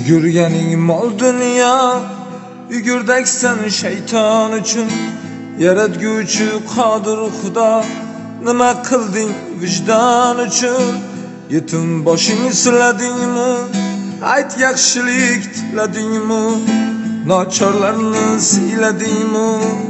Yugurganing mol dunyo, yugurdaksan shayton uchun. Yaratguvchi qodir Xudo, nima qilding vijdon uchun? Yetim boshing siladingmi? Ayt yaxshilik tiladingmi? Nochorlarni siyladingmi?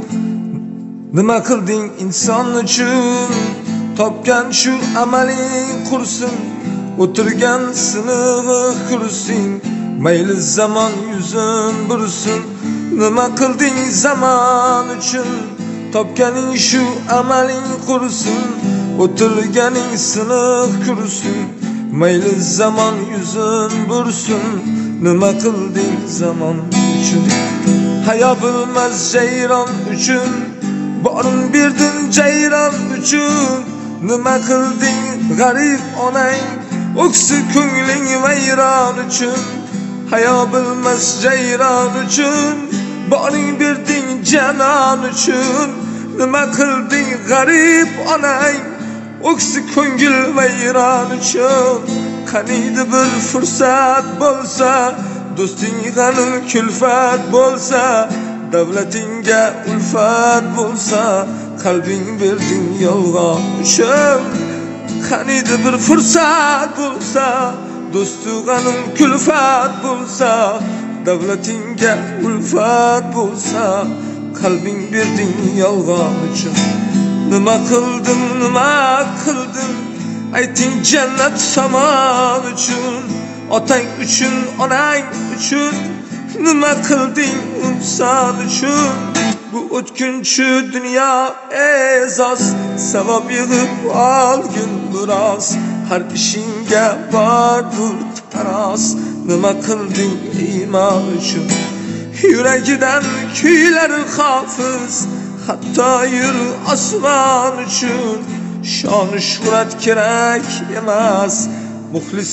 Nima qilding inson uchun? Topgan shu amaling qursin, o'tirgan sinig'i kursin. Mayli zaman yuzin bursin. Nima qilding zaman uchun? Topganing shu amaling qursin, o'tirganing siniq kursin. Mayli zaman yuzin bursin. Nima qilding zaman uchun? Hayo bilmas jayron uchun, borin berding jayron uchun. Nima qilding g'arib onang, o'ksi ko'ngling vayron uchun. Hayo bilmas jayron uchun, boring berding janon uchun. Nima qilding g'arib onang, o'ksi ko'ngil vayron uchun. Qaniydi bir fursat bo'lsa, do'sting g'anim kulfat bo'lsa, davlatingga ulfat bo'lsa, qalbing berding yolg'on uchun. Qaniydi bir fursat bo'lsa, do'stu g'anim kulfat bo'lsa, davlatingga ulfat bo'lsa, qalbing berding yolg'on uchun. Nima qildim, nima qildim? Ayting jannat samon uchun. Otang uchun, onang uchun. Nima qilding inson uchun? Bu o'tkinchi dunyo e'zoz, savob yig'ib olgin biroz. Har ishingga bordur taroz. Nima qilding iymon uchun? Yuragidan kuylar hofiz, hatto yur osmon uchun. Shon shuhrat kerak emas, muxlis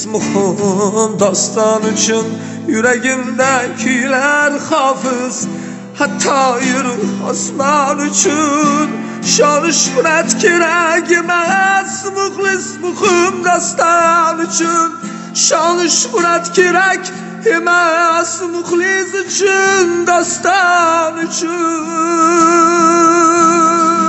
muhim doston uchun. Yuragimda kuylar hofiz, hatto yur osmon uchun. Shon shuhrat kerak emas, muxlis muhim doston uchun. Shon shuhrat kerak emas, muxlis uchun, doston uchun.